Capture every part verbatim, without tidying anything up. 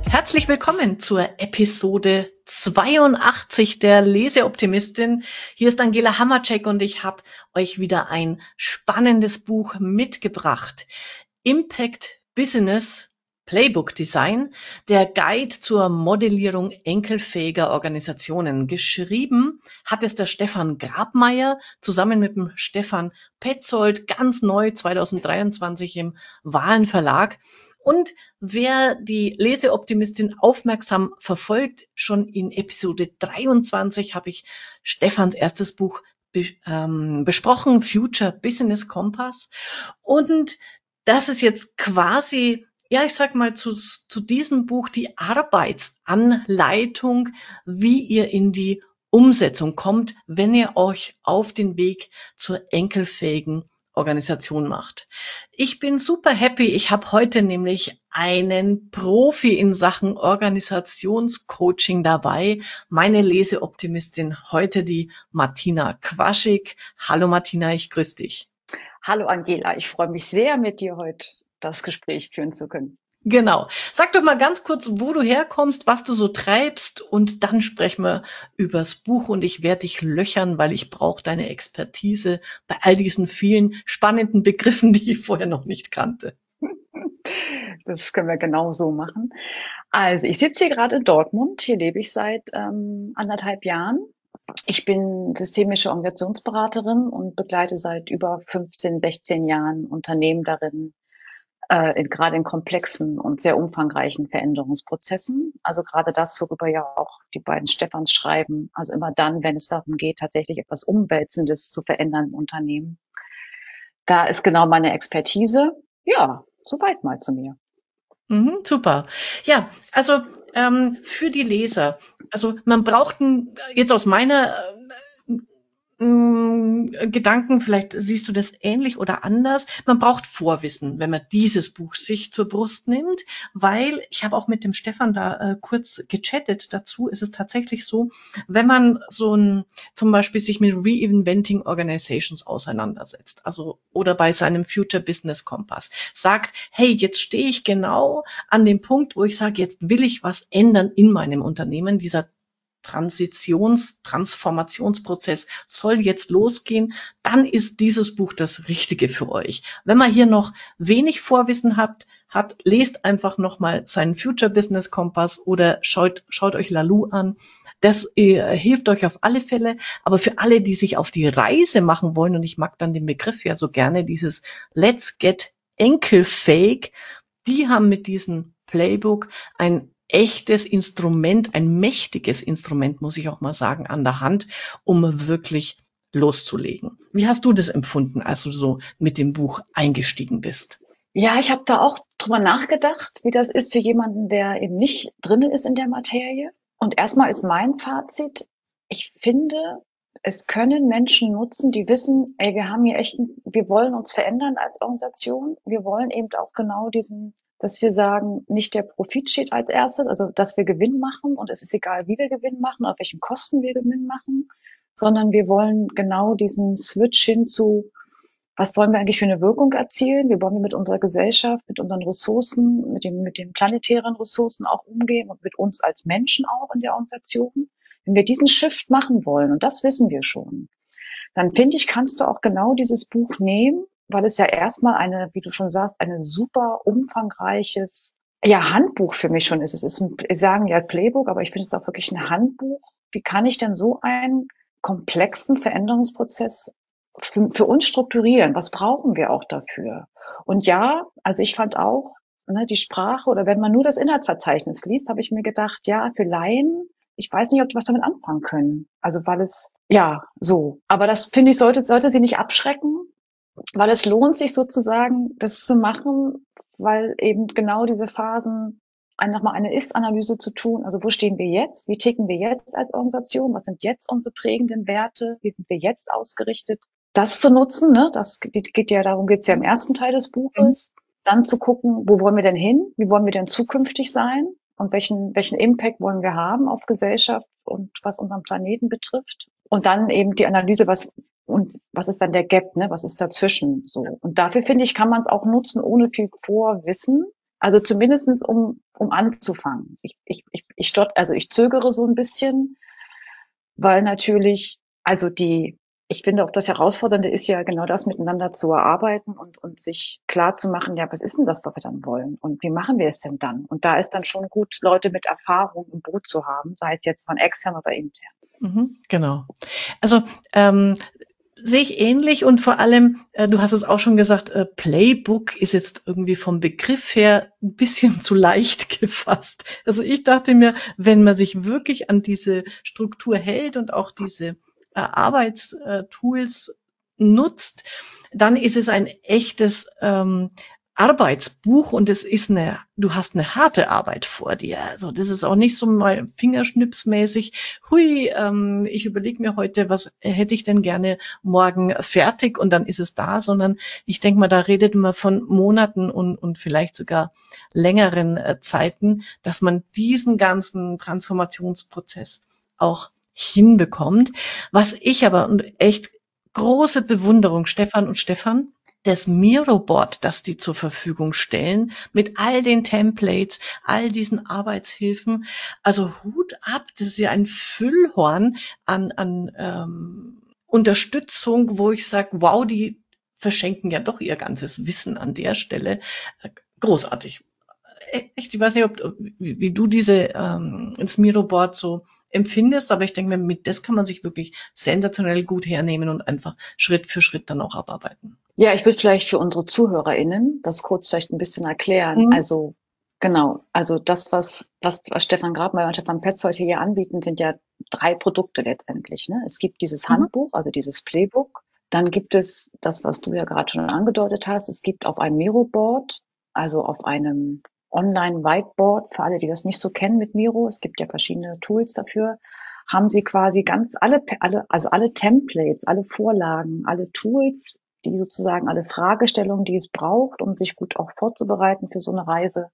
Herzlich willkommen zur Episode zweiundachtzig der Leseoptimistin. Hier ist Angela Hammercheck und ich habe euch wieder ein spannendes Buch mitgebracht. Impact Business Playbook Design, der Guide zur Modellierung enkelfähiger Organisationen. Geschrieben hat es der Stefan Grabmeier zusammen mit dem Stefan Petzold, ganz neu zweitausenddreiundzwanzig im Wahlen Verlag. Und wer die Leseoptimistin aufmerksam verfolgt, schon in Episode dreiundzwanzig habe ich Stefans erstes Buch be ähm, besprochen, Future Business Compass. Und das ist jetzt quasi, ja, ich sag mal, zu, zu diesem Buch die Arbeitsanleitung, wie ihr in die Umsetzung kommt, wenn ihr euch auf den Weg zur enkelfähigen Organisation macht. Ich bin super happy. Ich habe heute nämlich einen Profi in Sachen Organisationscoaching dabei. Meine Leseoptimistin heute, die Martina Quaschik. Hallo Martina, ich grüße dich. Hallo Angela, ich freue mich sehr, mit dir heute das Gespräch führen zu können. Genau. Sag doch mal ganz kurz, wo du herkommst, was du so treibst und dann sprechen wir übers Buch und ich werde dich löchern, weil ich brauche deine Expertise bei all diesen vielen spannenden Begriffen, die ich vorher noch nicht kannte. Das können wir genau so machen. Also ich sitze hier gerade in Dortmund, hier lebe ich seit ähm, anderthalb Jahren. Ich bin systemische Organisationsberaterin und begleite seit über fünfzehn, sechzehn Jahren Unternehmen darin, äh, in, gerade in komplexen und sehr umfangreichen Veränderungsprozessen. Also gerade das, worüber ja auch die beiden Stefans schreiben. Also immer dann, wenn es darum geht, tatsächlich etwas Umwälzendes zu verändern im Unternehmen. Da ist genau meine Expertise. Ja, soweit mal zu mir. Mhm, super. Ja, also ähm, für die Leser, also man braucht ein, jetzt aus meiner äh, Gedanken, vielleicht siehst du das ähnlich oder anders. Man braucht Vorwissen, wenn man dieses Buch sich zur Brust nimmt, weil ich habe auch mit dem Stefan da äh, kurz gechattet dazu. Ist es tatsächlich so, wenn man so ein, zum Beispiel sich mit Reinventing Organizations auseinandersetzt, also oder bei seinem Future Business Compass sagt, hey, jetzt stehe ich genau an dem Punkt, wo ich sage, jetzt will ich was ändern in meinem Unternehmen. Dieser Transitions-, Transformationsprozess soll jetzt losgehen, dann ist dieses Buch das Richtige für euch. Wenn man hier noch wenig Vorwissen habt, hat, lest einfach nochmal seinen Future Business Kompass oder schaut, schaut euch Lalou an. Das äh, hilft euch auf alle Fälle. Aber für alle, die sich auf die Reise machen wollen, und ich mag dann den Begriff ja so gerne, dieses Let's Get Enkelfähig, die haben mit diesem Playbook ein echtes Instrument, ein mächtiges Instrument, muss ich auch mal sagen, an der Hand, um wirklich loszulegen. Wie hast du das empfunden, als du so mit dem Buch eingestiegen bist? Ja, ich habe da auch drüber nachgedacht, wie das ist für jemanden, der eben nicht drin ist in der Materie. Und erstmal ist mein Fazit, ich finde, es können Menschen nutzen, die wissen, ey, wir haben hier echt, ein, wir wollen uns verändern als Organisation. Wir wollen eben auch genau diesen, dass wir sagen, nicht der Profit steht als erstes, also dass wir Gewinn machen und es ist egal, wie wir Gewinn machen, auf welchen Kosten wir Gewinn machen, sondern wir wollen genau diesen Switch hin zu, was wollen wir eigentlich für eine Wirkung erzielen? Wie wollen wir mit unserer Gesellschaft, mit unseren Ressourcen, mit dem, mit den planetären Ressourcen auch umgehen und mit uns als Menschen auch in der Organisation? Wenn wir diesen Shift machen wollen, und das wissen wir schon, dann finde ich, kannst du auch genau dieses Buch nehmen, weil es ja erstmal eine, wie du schon sagst, eine super umfangreiches, ja, Handbuch für mich schon ist. Es ist ein, wir sagen ja Playbook, aber ich finde es auch wirklich ein Handbuch. Wie kann ich denn so einen komplexen Veränderungsprozess für, für uns strukturieren? Was brauchen wir auch dafür? Und ja, also ich fand auch, ne, die Sprache oder wenn man nur das Inhaltsverzeichnis liest, habe ich mir gedacht, ja, für Laien, ich weiß nicht, ob die was damit anfangen können. Also weil es, ja, so. Aber das, finde ich, sollte, sollte sie nicht abschrecken, weil es lohnt sich sozusagen, das zu machen, weil eben genau diese Phasen, nochmal eine Ist-Analyse zu tun. Also wo stehen wir jetzt? Wie ticken wir jetzt als Organisation? Was sind jetzt unsere prägenden Werte? Wie sind wir jetzt ausgerichtet? Das zu nutzen, ne? Das geht ja, darum geht's ja im ersten Teil des Buches. Mhm. Dann zu gucken, wo wollen wir denn hin? Wie wollen wir denn zukünftig sein? Und welchen, welchen Impact wollen wir haben auf Gesellschaft und was unseren Planeten betrifft? Und dann eben die Analyse, was, und was ist dann der Gap, ne? Was ist dazwischen, so? Und dafür, finde ich, kann man es auch nutzen, ohne viel Vorwissen. Also zumindestens um, um anzufangen. Ich, ich, ich, ich stott, also ich zögere so ein bisschen, weil natürlich, also die, ich finde auch das Herausfordernde ist ja genau das, miteinander zu erarbeiten und, und sich klar zu machen, ja, was ist denn das, was wir dann wollen? Und wie machen wir es denn dann? Und da ist dann schon gut, Leute mit Erfahrung im Boot zu haben, sei es jetzt von extern oder intern. Mhm, genau. Also ähm, sehe ich ähnlich und vor allem, äh, du hast es auch schon gesagt, äh, Playbook ist jetzt irgendwie vom Begriff her ein bisschen zu leicht gefasst. Also ich dachte mir, wenn man sich wirklich an diese Struktur hält und auch diese äh, Arbeitstools nutzt, dann ist es ein echtes ähm, Arbeitsbuch und es ist eine, du hast eine harte Arbeit vor dir. Also das ist auch nicht so mal fingerschnipsmäßig, hui, ähm, ich überlege mir heute, was hätte ich denn gerne morgen fertig und dann ist es da, sondern ich denke mal, da redet man von Monaten und, und vielleicht sogar längeren äh, Zeiten, dass man diesen ganzen Transformationsprozess auch hinbekommt. Was ich aber und echt große Bewunderung, Stefan und Stefan, das Miro-Board, das die zur Verfügung stellen, mit all den Templates, all diesen Arbeitshilfen. Also Hut ab, das ist ja ein Füllhorn an, an ähm, Unterstützung, wo ich sage, wow, die verschenken ja doch ihr ganzes Wissen an der Stelle. Äh, Großartig. E- Echt, ich weiß nicht, ob, wie, wie du diese ähm, das Miro-Board so empfindest, aber ich denke mir, mit das kann man sich wirklich sensationell gut hernehmen und einfach Schritt für Schritt dann auch abarbeiten. Ja, ich würde vielleicht für unsere ZuhörerInnen das kurz vielleicht ein bisschen erklären. Mhm. Also, genau. Also das, was, was, was Stefan Grabmaier und Stefan Petz heute hier anbieten, sind ja drei Produkte letztendlich, ne? Es gibt dieses Mhm. Handbuch, also dieses Playbook. Dann gibt es das, was du ja gerade schon angedeutet hast. Es gibt auf einem Miro-Board, also auf einem Online-Whiteboard, für alle, die das nicht so kennen mit Miro, es gibt ja verschiedene Tools dafür, haben sie quasi ganz alle, alle, also alle Templates, alle Vorlagen, alle Tools, die sozusagen alle Fragestellungen, die es braucht, um sich gut auch vorzubereiten für so eine Reise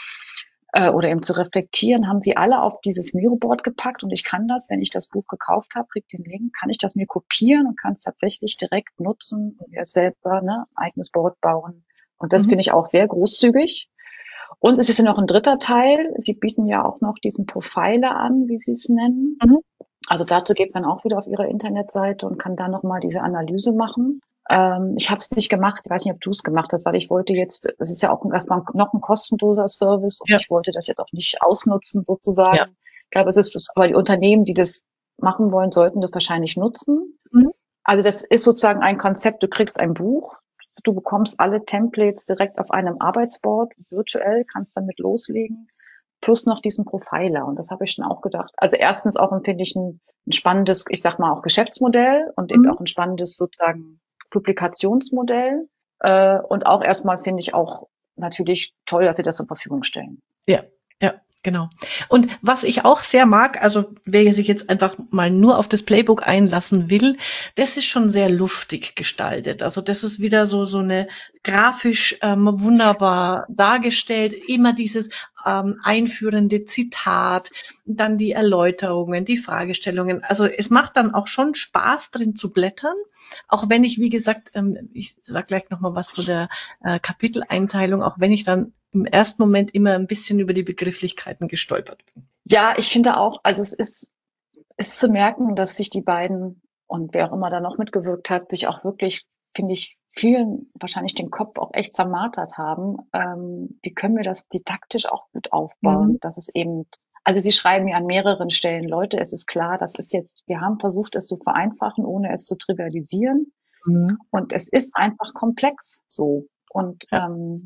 äh, oder eben zu reflektieren, haben sie alle auf dieses Miro-Board gepackt und ich kann das, wenn ich das Buch gekauft habe, kriege den Link, kann ich das mir kopieren und kann es tatsächlich direkt nutzen und mir selber ne, ein eigenes Board bauen. Und das Mhm. finde ich auch sehr großzügig. Und es ist ja noch ein dritter Teil. Sie bieten ja auch noch diesen Profiler an, wie Sie es nennen. Mhm. Also dazu geht man auch wieder auf Ihre Internetseite und kann da nochmal diese Analyse machen. Ähm, ich habe es nicht gemacht, ich weiß nicht, ob du es gemacht hast, weil ich wollte jetzt, es ist ja auch erstmal noch ein kostenloser Service und Ja, ich wollte das jetzt auch nicht ausnutzen ja. sozusagen. Ich glaube, es ist, aber die Unternehmen, die das machen wollen, sollten das wahrscheinlich nutzen. Mhm. Also das ist sozusagen ein Konzept, du kriegst ein Buch, du bekommst alle Templates direkt auf einem Arbeitsboard, virtuell, kannst damit loslegen, plus noch diesen Profiler. Und das habe ich schon auch gedacht. Also erstens auch finde ich ein, ein spannendes, ich sag mal auch Geschäftsmodell und eben Mhm. auch ein spannendes sozusagen Publikationsmodell. Äh, und auch erstmal finde ich auch natürlich toll, dass sie das zur Verfügung stellen. Ja, ja, genau. Und was ich auch sehr mag, also wer sich jetzt einfach mal nur auf das Playbook einlassen will, das ist schon sehr luftig gestaltet. Also das ist wieder so so eine grafisch ähm, wunderbar dargestellt, immer dieses ähm, einführende Zitat, dann die Erläuterungen, die Fragestellungen. Also es macht dann auch schon Spaß drin zu blättern, auch wenn ich, wie gesagt, ähm, ich sage gleich noch mal was zu der äh, Kapiteleinteilung, auch wenn ich dann im ersten Moment immer ein bisschen über die Begrifflichkeiten gestolpert bin. Ja, ich finde auch, also es ist, ist zu merken, dass sich die beiden und wer auch immer da noch mitgewirkt hat, sich auch wirklich, finde ich, vielen wahrscheinlich den Kopf auch echt zermartert haben. Ähm, wie können wir das didaktisch auch gut Mhm. aufbauen, dass es eben, also sie schreiben ja an mehreren Stellen, Leute, es ist klar, das ist jetzt, wir haben versucht, es zu vereinfachen, ohne es zu trivialisieren. Mhm. Und es ist einfach komplex so. Und Ja. ähm,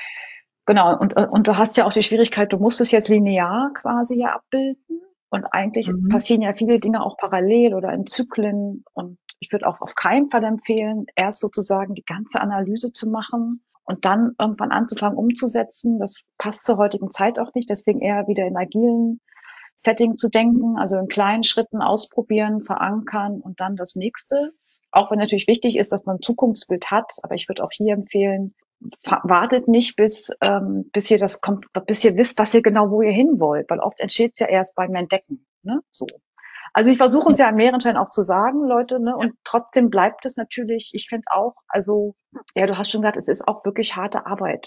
genau, und, und du hast ja auch die Schwierigkeit, du musst es jetzt linear quasi ja abbilden. Und eigentlich Mhm. passieren ja viele Dinge auch parallel oder in Zyklen. Und ich würde auch auf keinen Fall empfehlen, erst sozusagen die ganze Analyse zu machen und dann irgendwann anzufangen umzusetzen. Das passt zur heutigen Zeit auch nicht. Deswegen eher wieder in agilen Setting zu denken, also in kleinen Schritten ausprobieren, verankern und dann das nächste. Auch wenn natürlich wichtig ist, dass man ein Zukunftsbild hat. Aber ich würde auch hier empfehlen, wartet nicht, bis, ähm, bis ihr das kommt, bis ihr wisst, was ihr genau, wo ihr hin wollt, weil oft entsteht es ja erst beim Entdecken, ne, so. Also ich versuche es ja an mehreren Stellen auch zu sagen, Leute, ne, und trotzdem bleibt es natürlich, ich finde auch, also, ja, du hast schon gesagt, es ist auch wirklich harte Arbeit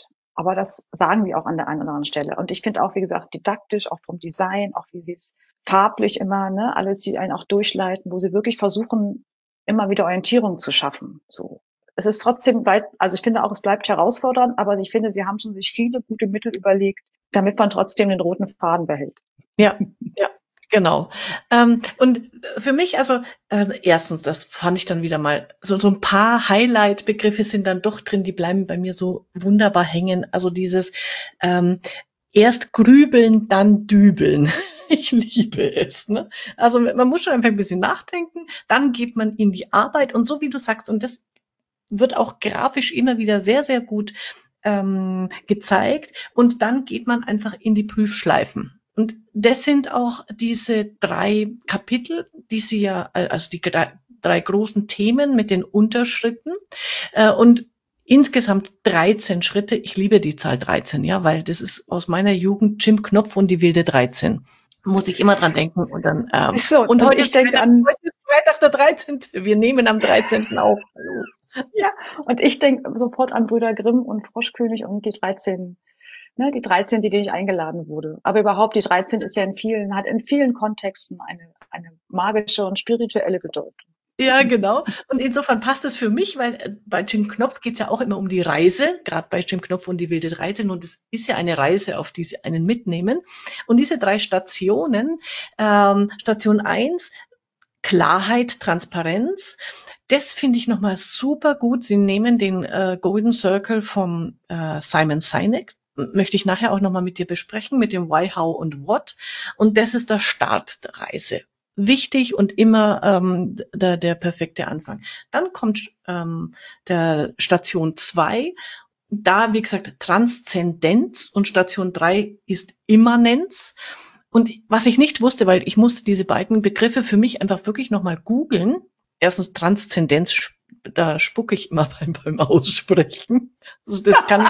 Aber das sagen sie auch an der einen oder anderen Stelle. Und ich finde auch, wie gesagt, didaktisch, auch vom Design, auch wie sie es farblich immer, ne, alles, die einen auch durchleiten, wo sie wirklich versuchen, immer wieder Orientierung zu schaffen. So. Es ist trotzdem, also ich finde auch, es bleibt herausfordernd, aber ich finde, sie haben schon sich viele gute Mittel überlegt, damit man trotzdem den roten Faden behält. Ja, ja. Genau. Ähm, und für mich, also äh, erstens, das fand ich dann wieder mal, so, so ein paar Highlight-Begriffe sind dann doch drin, die bleiben bei mir so wunderbar hängen. Also dieses ähm, erst grübeln, dann dübeln. Ich liebe es. Ne? Also man muss schon einfach ein bisschen nachdenken, dann geht man in die Arbeit und so wie du sagst, und das wird auch grafisch immer wieder sehr, sehr gut ähm, gezeigt und dann geht man einfach in die Prüfschleifen. Und das sind auch diese drei Kapitel, die sie ja, also die drei, drei großen Themen mit den Unterschritten äh, und insgesamt dreizehn Schritte. Ich liebe die Zahl dreizehn, ja, weil das ist aus meiner Jugend Jim Knopf und die wilde dreizehn. Muss ich immer dran denken und dann ähm, so, und heute ich denke an heute ist Freitag der dreizehnte. Wir nehmen am dreizehnten auf. Hallo. Ja, und ich denke sofort an Brüder Grimm und Froschkönig und die dreizehn, ne, die dreizehn, die die ich eingeladen wurde. Aber überhaupt, die dreizehn ist ja in vielen, hat in vielen Kontexten eine, eine magische und spirituelle Bedeutung. Ja, genau. Und insofern passt es für mich, weil bei Jim Knopf geht es ja auch immer um die Reise, gerade bei Jim Knopf und die wilde dreizehn. Und es ist ja eine Reise, auf die sie einen mitnehmen. Und diese drei Stationen, ähm, Station eins, Klarheit, Transparenz, das finde ich nochmal super gut. Sie nehmen den äh, Golden Circle vom äh, Simon Sinek, möchte ich nachher auch nochmal mit dir besprechen, mit dem Why, How und What. Und das ist der Start der Reise. Wichtig und immer ähm, der, der perfekte Anfang. Dann kommt ähm, der Station zwei. Da, wie gesagt, Transzendenz und Station drei ist Immanenz. Und was ich nicht wusste, weil ich musste diese beiden Begriffe für mich einfach wirklich nochmal googeln. Erstens Transzendenz, da spucke ich immer beim, beim Aussprechen. Also das kann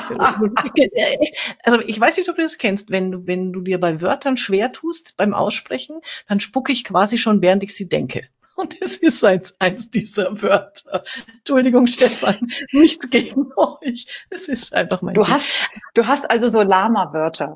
ich, also ich weiß nicht, ob du das kennst, wenn du, wenn du dir bei Wörtern schwer tust beim Aussprechen, dann spucke ich quasi schon, während ich sie denke. Und das ist eins, eins dieser Wörter. Entschuldigung, Stefan, nichts gegen euch. Es ist einfach mein Du hast, du hast also so Lama-Wörter.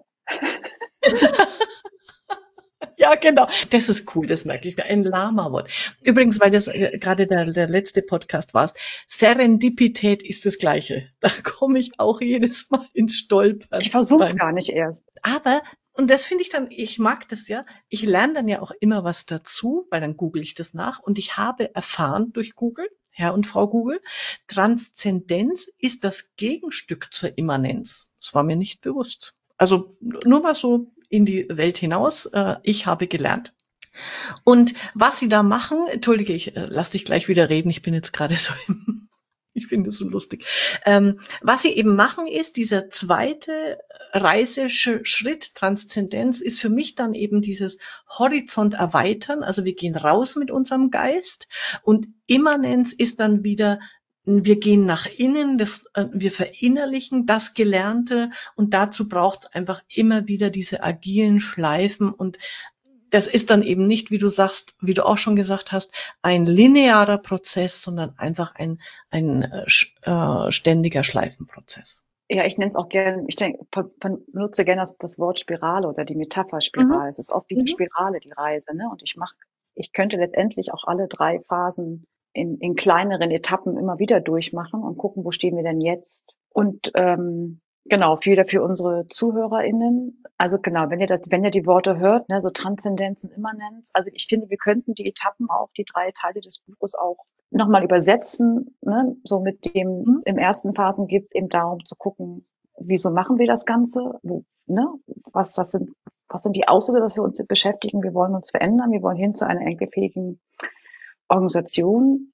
Ja, genau. Das ist cool, das merke ich mir. Ein Lama-Wort. Übrigens, weil das äh, gerade der, der letzte Podcast war, Serendipität ist das Gleiche. Da komme ich auch jedes Mal ins Stolpern. Ich versuche es gar nicht erst. Aber, und das finde ich dann, ich mag das ja, ich lerne dann ja auch immer was dazu, weil dann google ich das nach und ich habe erfahren durch Google, Herr und Frau Google, Transzendenz ist das Gegenstück zur Immanenz. Das war mir nicht bewusst. Also nur mal so in die Welt hinaus. Äh, ich habe gelernt. Und was sie da machen, entschuldige, ich äh, lass dich gleich wieder reden. Ich bin jetzt gerade so im, ich finde es so lustig. Ähm, was sie eben machen ist, dieser zweite Reiseschritt, Transzendenz, ist für mich dann eben dieses Horizont erweitern. Also wir gehen raus mit unserem Geist und Immanenz ist dann wieder wir gehen nach innen, das, äh, wir verinnerlichen das Gelernte und dazu braucht es einfach immer wieder diese agilen Schleifen und das ist dann eben nicht, wie du sagst, wie du auch schon gesagt hast, ein linearer Prozess, sondern einfach ein, ein äh, ständiger Schleifenprozess. Ja, ich nenne es auch gerne, ich denke, benutze gerne das, das Wort Spirale oder die Metapher Spirale. Mhm. Es ist oft wie eine mhm. Spirale, die Reise, ne? Und ich mache, ich könnte letztendlich auch alle drei Phasen in, in kleineren Etappen immer wieder durchmachen und gucken, wo stehen wir denn jetzt? Und ähm, genau, für, für unsere ZuhörerInnen, also genau, wenn ihr das, wenn ihr die Worte hört, ne, so Transzendenz und Immanenz, also ich finde, wir könnten die Etappen auch, die drei Teile des Buches auch nochmal übersetzen, ne, so mit dem, mhm. im ersten Phasen geht es eben darum zu gucken, wieso machen wir das Ganze, wo, ne, was, was sind, was sind die Auslöser, dass wir uns beschäftigen, wir wollen uns verändern, wir wollen hin zu einer enkelfähigen Organisation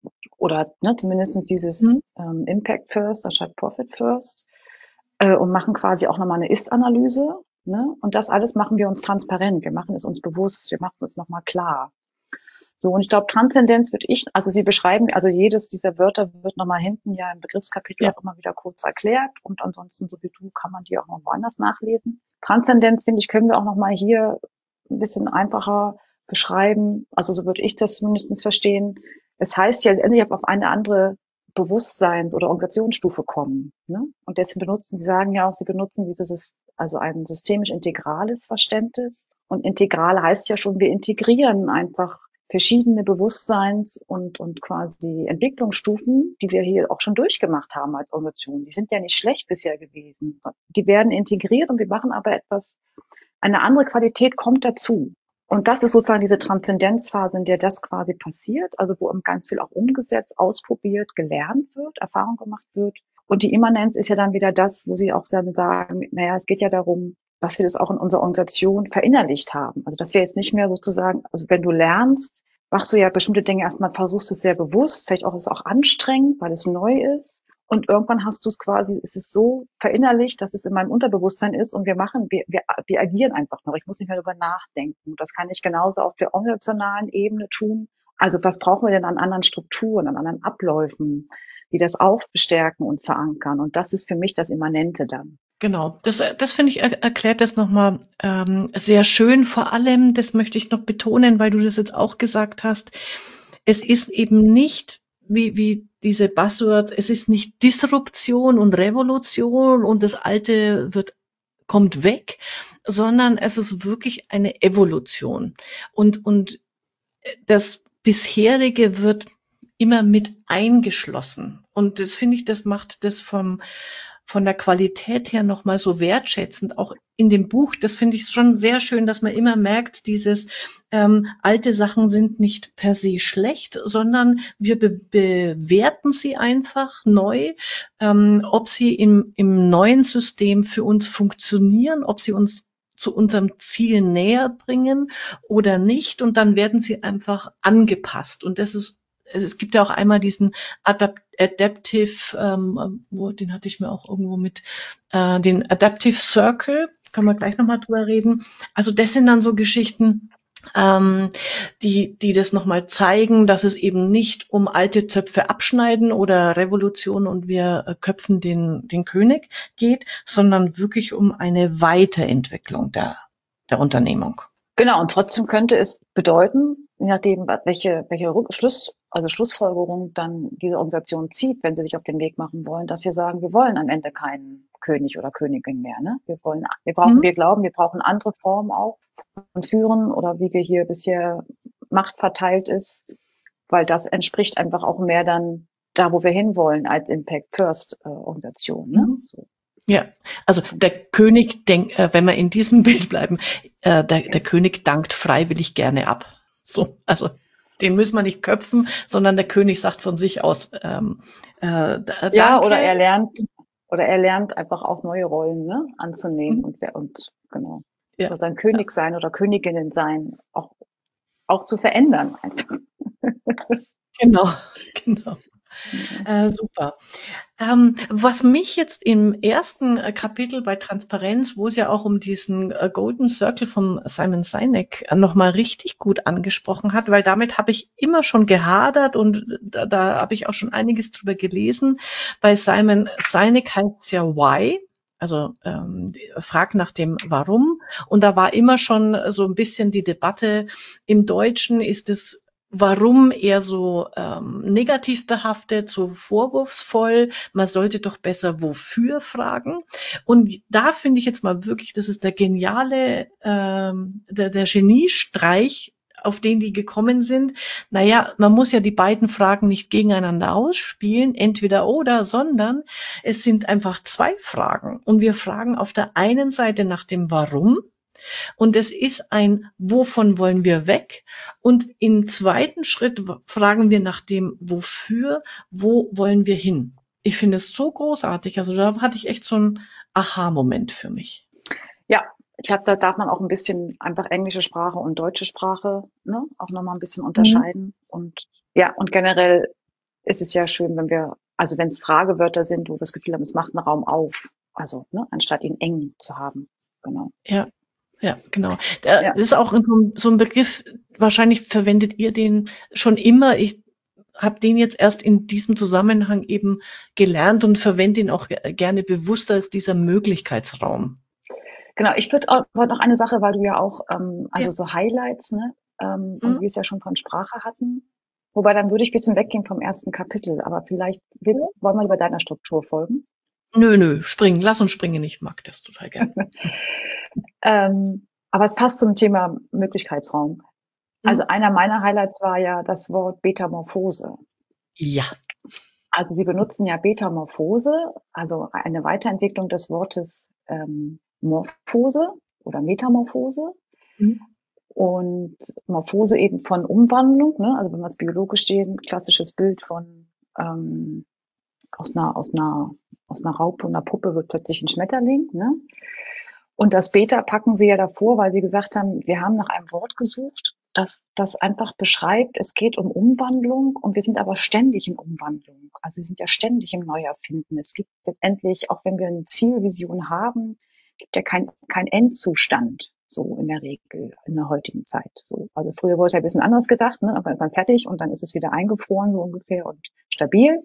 oder ne, zumindest dieses mhm. ähm, Impact First anstatt Profit First äh, und machen quasi auch nochmal eine Ist-Analyse. Ne? Und das alles machen wir uns transparent, wir machen es uns bewusst, wir machen es uns nochmal klar. So, und ich glaube, Transzendenz würde ich, also Sie beschreiben, also jedes dieser Wörter wird nochmal hinten ja im Begriffskapitel ja. auch immer wieder kurz erklärt und ansonsten, so wie du, kann man die auch noch woanders nachlesen. Transzendenz, finde ich, können wir auch nochmal hier ein bisschen einfacher beschreiben, also so würde ich das zumindest verstehen. Es heißt ja endlich auf eine andere Bewusstseins- oder Organisationsstufe kommen. Ne? Und deswegen benutzen, Sie sagen ja auch, Sie benutzen dieses, also ein systemisch integrales Verständnis. Und integral heißt ja schon, wir integrieren einfach verschiedene Bewusstseins- und, und quasi Entwicklungsstufen, die wir hier auch schon durchgemacht haben als Organisation. Die sind ja nicht schlecht bisher gewesen. Die werden integriert und wir machen aber etwas, eine andere Qualität kommt dazu. Und das ist sozusagen diese Transzendenzphase, in der das quasi passiert, also wo ganz viel auch umgesetzt, ausprobiert, gelernt wird, Erfahrung gemacht wird. Und die Immanenz ist ja dann wieder das, wo Sie auch dann sagen, naja, es geht ja darum, dass wir das auch in unserer Organisation verinnerlicht haben. Also dass wir jetzt nicht mehr sozusagen, also wenn du lernst, machst du ja bestimmte Dinge erstmal, versuchst es sehr bewusst, vielleicht auch ist es auch anstrengend, weil es neu ist. Und irgendwann hast du es quasi, es ist so verinnerlicht, dass es in meinem Unterbewusstsein ist und wir machen, wir, wir, wir agieren einfach noch. Ich muss nicht mehr darüber nachdenken. Das kann ich genauso auf der organisationalen Ebene tun. Also was brauchen wir denn an anderen Strukturen, an anderen Abläufen, die das auch bestärken und verankern? Und das ist für mich das Immanente dann. Genau, das, das finde ich, er, erklärt das nochmal ähm, sehr schön. Vor allem, das möchte ich noch betonen, weil du das jetzt auch gesagt hast, es ist eben nicht wie, wie diese Buzzwords, es ist nicht Disruption und Revolution und das Alte wird kommt weg, sondern es ist wirklich eine Evolution. Und, und das Bisherige wird immer mit eingeschlossen. Und das finde ich, das macht das vom, von der Qualität her nochmal so wertschätzend, auch in dem Buch. Das finde ich schon sehr schön, dass man immer merkt, dieses ähm, alte Sachen sind nicht per se schlecht, sondern wir be bewerten sie einfach neu, ähm, ob sie im, im neuen System für uns funktionieren, ob sie uns zu unserem Ziel näher bringen oder nicht. Und dann werden sie einfach angepasst. Und das ist, es gibt ja auch einmal diesen Adapt Adaptive, ähm, wo, den hatte ich mir auch irgendwo mit, äh, den Adaptive Circle, können wir gleich nochmal drüber reden. Also das sind dann so Geschichten, ähm, die, die das nochmal zeigen, dass es eben nicht um alte Zöpfe abschneiden oder Revolution und wir äh, köpfen den, den König geht, sondern wirklich um eine Weiterentwicklung der, der Unternehmung. Genau, und trotzdem könnte es bedeuten, je nachdem, welche, welche Schluss, also Schlussfolgerung dann diese Organisation zieht, wenn sie sich auf den Weg machen wollen, dass wir sagen, wir wollen am Ende keinen König oder Königin mehr. Ne? Wir wollen, wir brauchen, mhm. wir glauben, wir brauchen andere Formen auch von Führen oder wie wir hier bisher Macht verteilt ist, weil das entspricht einfach auch mehr dann da, wo wir hinwollen als Impact First äh, Organisation. Ne? Mhm. So. Ja, also der König denkt, äh, wenn wir in diesem Bild bleiben, äh, der, der König dankt freiwillig gerne ab. So, also den müssen wir nicht köpfen, sondern der König sagt von sich aus, ähm, äh, danke. Ja, oder er lernt, oder er lernt einfach auch neue Rollen ne, anzunehmen mhm. und, und genau, ja. oder sein König ja. sein oder Königinnen sein auch auch zu verändern einfach. Genau, genau. Äh, super. Ähm, was mich jetzt im ersten Kapitel bei Transparenz, wo es ja auch um diesen äh, Golden Circle von Simon Sinek äh, nochmal richtig gut angesprochen hat, weil damit habe ich immer schon gehadert und da, da habe ich auch schon einiges drüber gelesen. Bei Simon Sinek heißt es ja Why. Also ähm, frag nach dem Warum. Und da war immer schon so ein bisschen die Debatte im Deutschen, ist es Warum eher so ähm, negativ behaftet, so vorwurfsvoll. Man sollte doch besser wofür fragen. Und da finde ich jetzt mal wirklich, das ist der geniale, ähm, der, der Geniestreich, auf den die gekommen sind. Naja, man muss ja die beiden Fragen nicht gegeneinander ausspielen, entweder oder, sondern es sind einfach zwei Fragen. Und wir fragen auf der einen Seite nach dem Warum. Und es ist ein, wovon wollen wir weg? Und im zweiten Schritt fragen wir nach dem, wofür, wo wollen wir hin? Ich finde es so großartig. Also da hatte ich echt so einen Aha-Moment für mich. Ja, ich glaube, da darf man auch ein bisschen einfach englische Sprache und deutsche Sprache ne, auch nochmal ein bisschen unterscheiden. Mhm. Und ja, und generell ist es ja schön, wenn wir, also wenn es Fragewörter sind, wo wir das Gefühl haben, es macht einen Raum auf. Also, ne, anstatt ihn eng zu haben. Genau. Ja. Ja, genau. Das ja. ist auch so ein Begriff, wahrscheinlich verwendet ihr den schon immer. Ich habe den jetzt erst in diesem Zusammenhang eben gelernt und verwende ihn auch gerne bewusster als dieser Möglichkeitsraum. Genau, ich würde auch noch eine Sache, weil du ja auch, ähm, also ja. so Highlights, ne, ähm, mhm. und wir es ja schon von Sprache hatten. Wobei, dann würde ich ein bisschen weggehen vom ersten Kapitel, aber vielleicht willst, wollen wir lieber deiner Struktur folgen. Nö, nö, springen. Lass uns springen. Ich mag das total gerne. ähm, aber es passt zum Thema Möglichkeitsraum. Also Mhm. einer meiner Highlights war ja das Wort Betamorphose. Ja. Also sie benutzen ja Betamorphose, also eine Weiterentwicklung des Wortes ähm, Morphose oder Metamorphose. Mhm. Und Morphose eben von Umwandlung, ne? Also wenn wir es biologisch sehen, klassisches Bild von ähm, aus einer aus einer aus einer Raupe und einer Puppe wird plötzlich ein Schmetterling, ne? Und das Beta packen sie ja davor, weil sie gesagt haben, wir haben nach einem Wort gesucht, das das einfach beschreibt, es geht um Umwandlung und wir sind aber ständig in Umwandlung. Also wir sind ja ständig im Neuerfinden. Es gibt letztendlich, auch wenn wir eine Zielvision haben, gibt ja kein kein Endzustand, so in der Regel in der heutigen Zeit. So, also früher wurde es ja ein bisschen anders gedacht, ne? Aber dann fertig und dann ist es wieder eingefroren so ungefähr und stabil.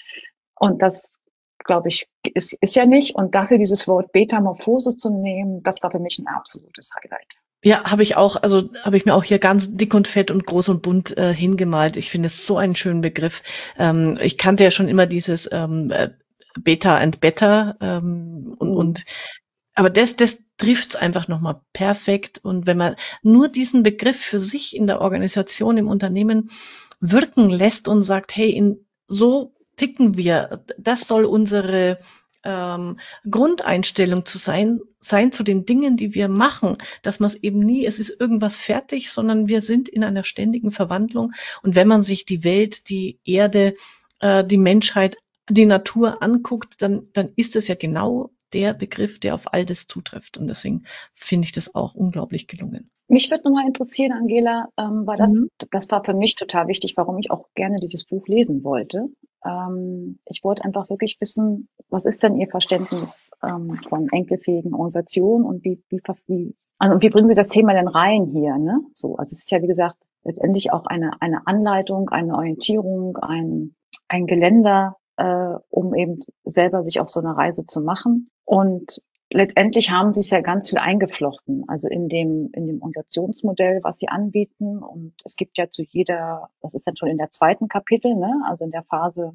Und das, glaube ich, ist, ist ja nicht. Und dafür dieses Wort Betamorphose zu nehmen, das war für mich ein absolutes Highlight. Ja, habe ich auch, also habe ich mir auch hier ganz dick und fett und groß und bunt äh, hingemalt. Ich finde es so einen schönen Begriff. Ähm, ich kannte ja schon immer dieses ähm, äh, Beta and Better ähm, und, Mhm. und aber das, das trifft's einfach nochmal perfekt. Und wenn man nur diesen Begriff für sich in der Organisation, im Unternehmen wirken lässt und sagt, hey, in, so ticken wir, das soll unsere ähm, Grundeinstellung zu sein, sein zu den Dingen, die wir machen, dass man es eben nie, es ist irgendwas fertig, sondern wir sind in einer ständigen Verwandlung. Und wenn man sich die Welt, die Erde, äh, die Menschheit, die Natur anguckt, dann, dann ist es ja genau der Begriff, der auf all das zutrifft. Und deswegen finde ich das auch unglaublich gelungen. Mich würde nochmal interessieren, Angela, ähm, weil das, Mhm. das war für mich total wichtig, warum ich auch gerne dieses Buch lesen wollte. Ähm, ich wollte einfach wirklich wissen, was ist denn Ihr Verständnis ähm, von enkelfähigen Organisationen und wie, wie, wie, also wie bringen Sie das Thema denn rein hier, ne? So, also es ist ja, wie gesagt, letztendlich auch eine, eine Anleitung, eine Orientierung, ein, ein Geländer, äh, um eben selber sich auf so eine Reise zu machen. Und letztendlich haben sie es ja ganz viel eingeflochten, also in dem, in dem Organisationsmodell, was sie anbieten. Und es gibt ja zu jeder, das ist dann schon in der zweiten Kapitel, ne, also in der Phase,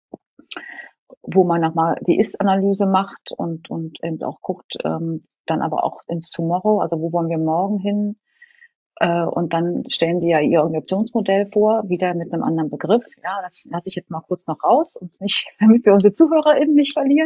wo man nochmal die Ist-Analyse macht und, und eben auch guckt, ähm, dann aber auch ins Tomorrow, also wo wollen wir morgen hin? Äh, und dann stellen sie ja ihr Organisationsmodell vor, wieder mit einem anderen Begriff. Ja, das lasse ich jetzt mal kurz noch raus, und nicht, damit wir unsere ZuhörerInnen nicht verlieren.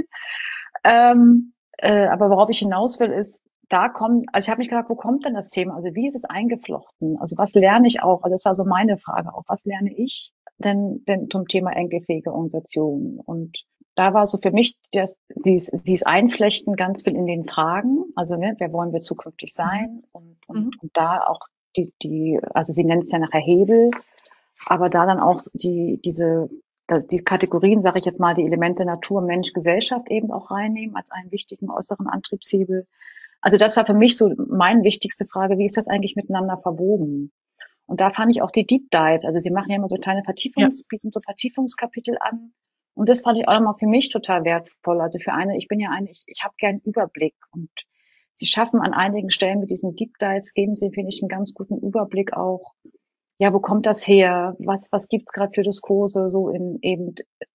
Ähm, äh, aber worauf ich hinaus will, ist, da kommt, also ich habe mich gefragt, wo kommt denn das Thema? Also wie ist es eingeflochten? Also was lerne ich auch? Also das war so meine Frage auch. Was lerne ich denn, denn zum Thema enkelfähige Organisation? Und da war so für mich, dass sie es, sie es einflechten ganz viel in den Fragen. Also ne, wer wollen wir zukünftig sein? Und, und, Mhm. und da auch die, die, also sie nennt es ja nachher Hebel, aber da dann auch die, diese, die Kategorien, sage ich jetzt mal, die Elemente Natur, Mensch, Gesellschaft eben auch reinnehmen als einen wichtigen äußeren Antriebshebel. Also das war für mich so meine wichtigste Frage, wie ist das eigentlich miteinander verwoben? Und da fand ich auch die Deep Dive, also sie machen ja immer so kleine Ja. Vertiefungs, bieten so Vertiefungskapitel an. Und das fand ich auch nochmal für mich total wertvoll. Also für eine, ich bin ja eine, ich, ich habe gern Überblick und sie schaffen an einigen Stellen mit diesen Deep Dives, geben sie, finde ich, einen ganz guten Überblick auch. Ja, wo kommt das her? Was, was gibt's gerade für Diskurse so in eben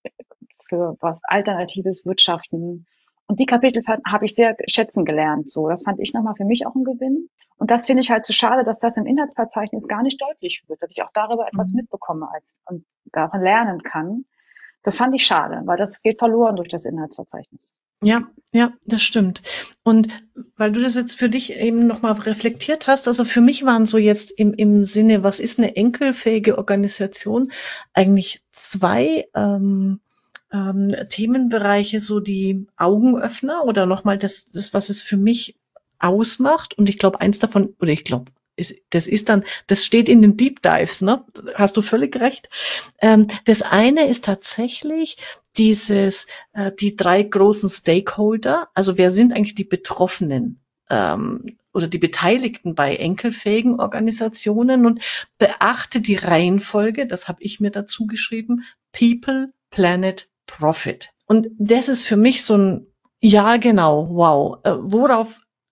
für was alternatives Wirtschaften? Und die Kapitel habe ich sehr schätzen gelernt. So, das fand ich nochmal für mich auch ein Gewinn. Und das finde ich halt so schade, dass das im Inhaltsverzeichnis gar nicht deutlich wird, dass ich auch darüber etwas Mhm. mitbekomme als und daran lernen kann. Das fand ich schade, weil das geht verloren durch das Inhaltsverzeichnis. Ja, ja, das stimmt. Und weil du das jetzt für dich eben nochmal reflektiert hast, also für mich waren so jetzt im, im Sinne, was ist eine enkelfähige Organisation, eigentlich zwei ähm, ähm, Themenbereiche, so die Augenöffner oder nochmal das, das, was es für mich ausmacht. Und ich glaube, eins davon, oder ich glaube, ist, das ist dann, das steht in den Deep Dives, ne? Hast du völlig recht. Ähm, das eine ist tatsächlich dieses, äh, die drei großen Stakeholder, also wer sind eigentlich die Betroffenen ähm, oder die Beteiligten bei enkelfähigen Organisationen und beachte die Reihenfolge, das habe ich mir dazu geschrieben, People, Planet, Profit. Und das ist für mich so ein, ja genau, wow, äh, worauf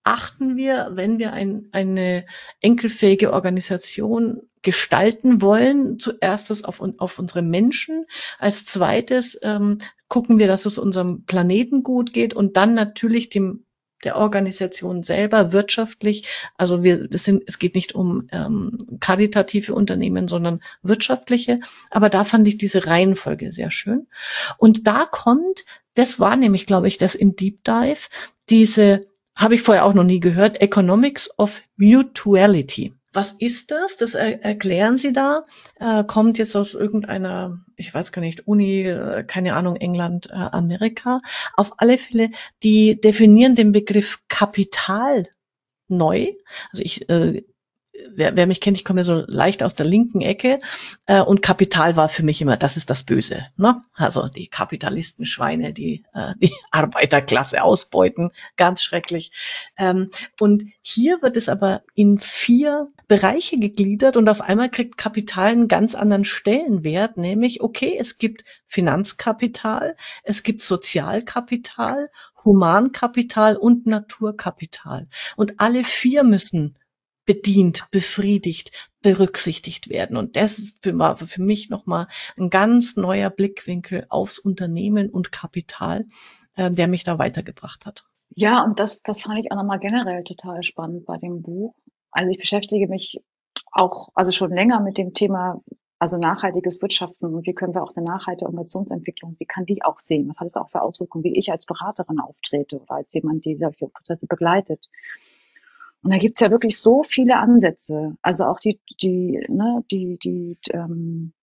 achten wir, wenn wir ein, eine enkelfähige Organisation gestalten wollen, zuerstes auf, auf unsere Menschen, als zweites ähm, gucken wir, dass es unserem Planeten gut geht und dann natürlich dem der Organisation selber wirtschaftlich. Also wir, das sind, es geht nicht um ähm, karitative Unternehmen, sondern wirtschaftliche. Aber da fand ich diese Reihenfolge sehr schön. Und da kommt, das war nämlich, glaube ich, das im Deep Dive, diese, habe ich vorher auch noch nie gehört, Economics of Mutuality. Was ist das? Das er, erklären Sie da. Äh, kommt jetzt aus irgendeiner, ich weiß gar nicht, Uni, äh, keine Ahnung, England, äh, Amerika. Auf alle Fälle, die definieren den Begriff Kapital neu. Also ich, äh, wer, wer mich kennt, ich komme ja so leicht aus der linken Ecke. Äh, und Kapital war für mich immer, das ist das Böse. Ne? Also die Kapitalistenschweine, die äh, die Arbeiterklasse ausbeuten. Ganz schrecklich. Ähm, und hier wird es aber in vier Bereiche gegliedert und auf einmal kriegt Kapital einen ganz anderen Stellenwert, nämlich, okay, es gibt Finanzkapital, es gibt Sozialkapital, Humankapital und Naturkapital. Und alle vier müssen bedient, befriedigt, berücksichtigt werden. Und das ist für, war für mich nochmal ein ganz neuer Blickwinkel aufs Unternehmen und Kapital, äh, der mich da weitergebracht hat. Ja, und das, das fand ich auch nochmal generell total spannend bei dem Buch. Also ich beschäftige mich auch, also schon länger mit dem Thema, also nachhaltiges Wirtschaften und wie können wir auch eine nachhaltige Organisationsentwicklung, wie kann die auch sehen? Was hat es auch für Auswirkungen, wie ich als Beraterin auftrete oder als jemand, die solche Prozesse begleitet? Und da gibt's ja wirklich so viele Ansätze. Also auch die, die, ne, die, die, ähm,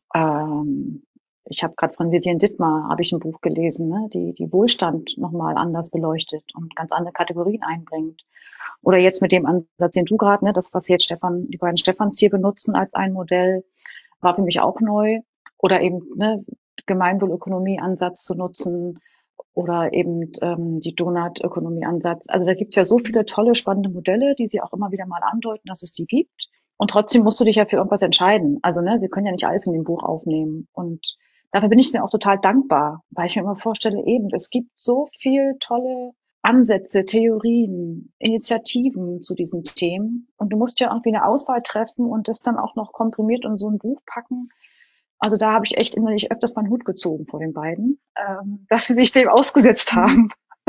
ähm, ich habe gerade von Vivian Dittmar habe ich ein Buch gelesen, ne, die die Wohlstand nochmal anders beleuchtet und ganz andere Kategorien einbringt. Oder jetzt mit dem Ansatz, den du gerade, ne, das, was jetzt Stefan, die beiden Stefans hier benutzen als ein Modell, war für mich auch neu. Oder eben ne, Gemeinwohlökonomie-Ansatz zu nutzen oder eben ähm, die Donut-Ökonomie-Ansatz. Also da gibt's ja so viele tolle, spannende Modelle, die sie auch immer wieder mal andeuten, dass es die gibt. Und trotzdem musst du dich ja für irgendwas entscheiden. Also ne, sie können ja nicht alles in dem Buch aufnehmen. Und dafür bin ich mir auch total dankbar, weil ich mir immer vorstelle, eben, es gibt so viel tolle Ansätze, Theorien, Initiativen zu diesen Themen. Und du musst ja irgendwie eine Auswahl treffen und das dann auch noch komprimiert in so ein Buch packen. Also da habe ich echt innerlich öfters meinen Hut gezogen vor den beiden, ähm, dass sie sich dem ausgesetzt haben.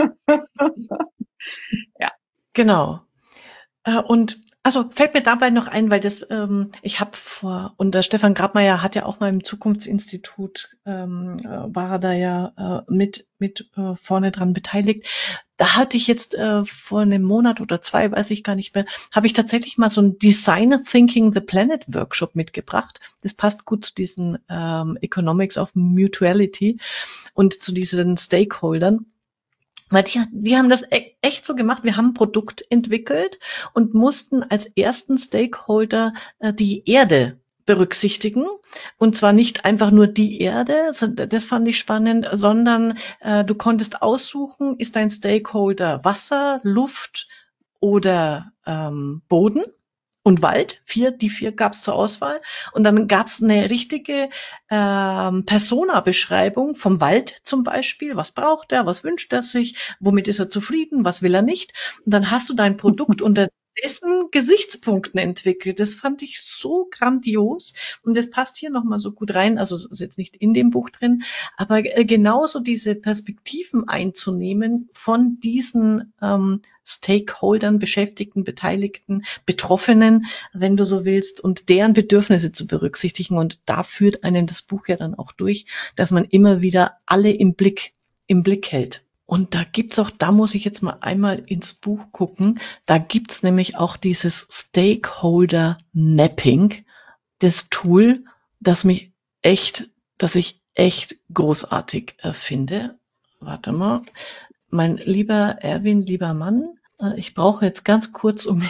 Ja. Genau. Äh, und also fällt mir dabei noch ein, weil das, ähm, ich habe vor, und der Stefan Grabmeier hat ja auch mal im Zukunftsinstitut, ähm, äh, war er da ja äh, mit, mit äh, vorne dran beteiligt. Da hatte ich jetzt äh, vor einem Monat oder zwei, weiß ich gar nicht mehr, habe ich tatsächlich mal so ein Design Thinking the Planet Workshop mitgebracht. Das passt gut zu diesen ähm, Economics of Mutuality und zu diesen Stakeholdern. Weil die, die haben das echt so gemacht. Wir haben ein Produkt entwickelt und mussten als ersten Stakeholder äh, die Erde berücksichtigen. Und zwar nicht einfach nur die Erde, das fand ich spannend, sondern äh, du konntest aussuchen, ist dein Stakeholder Wasser, Luft oder ähm, Boden und Wald. Vier, die vier gab es zur Auswahl. Und dann gab es eine richtige ähm, Persona-Beschreibung vom Wald zum Beispiel. Was braucht er? Was wünscht er sich? Womit ist er zufrieden? Was will er nicht? Und dann hast du dein Produkt unter dessen Gesichtspunkten entwickelt. Das fand ich so grandios. Und das passt hier nochmal so gut rein. Also ist jetzt nicht in dem Buch drin, aber genauso diese Perspektiven einzunehmen von diesen ähm, Stakeholdern, Beschäftigten, Beteiligten, Betroffenen, wenn du so willst, und deren Bedürfnisse zu berücksichtigen. Und da führt einen das Buch ja dann auch durch, dass man immer wieder alle im Blick, im Blick hält. Und da gibt's auch, da muss ich jetzt mal einmal ins Buch gucken, da gibt's nämlich auch dieses Stakeholder Mapping, das Tool, das mich echt, das ich echt großartig äh, finde. Warte mal. Mein lieber Erwin, lieber Mann, äh, ich brauche jetzt ganz kurz, um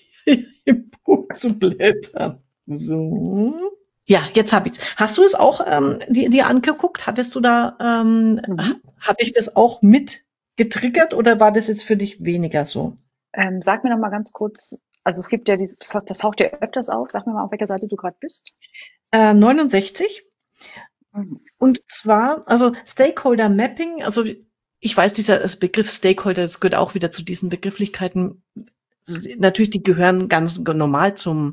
im Buch zu blättern. So. Ja, jetzt habe ich's. Hast du es auch ähm, dir, dir angeguckt? Hattest du da, ähm, Mhm. hat dich das auch mit getriggert oder war das jetzt für dich weniger so? Ähm, sag mir noch mal ganz kurz, also es gibt ja dieses, das taucht ja öfters auf. Sag mir mal, auf welcher Seite du gerade bist. Äh, neunundsechzig. Mhm. Und zwar, also Stakeholder Mapping, also ich weiß, dieser Begriff Stakeholder, das gehört auch wieder zu diesen Begrifflichkeiten. Natürlich, die gehören ganz normal zum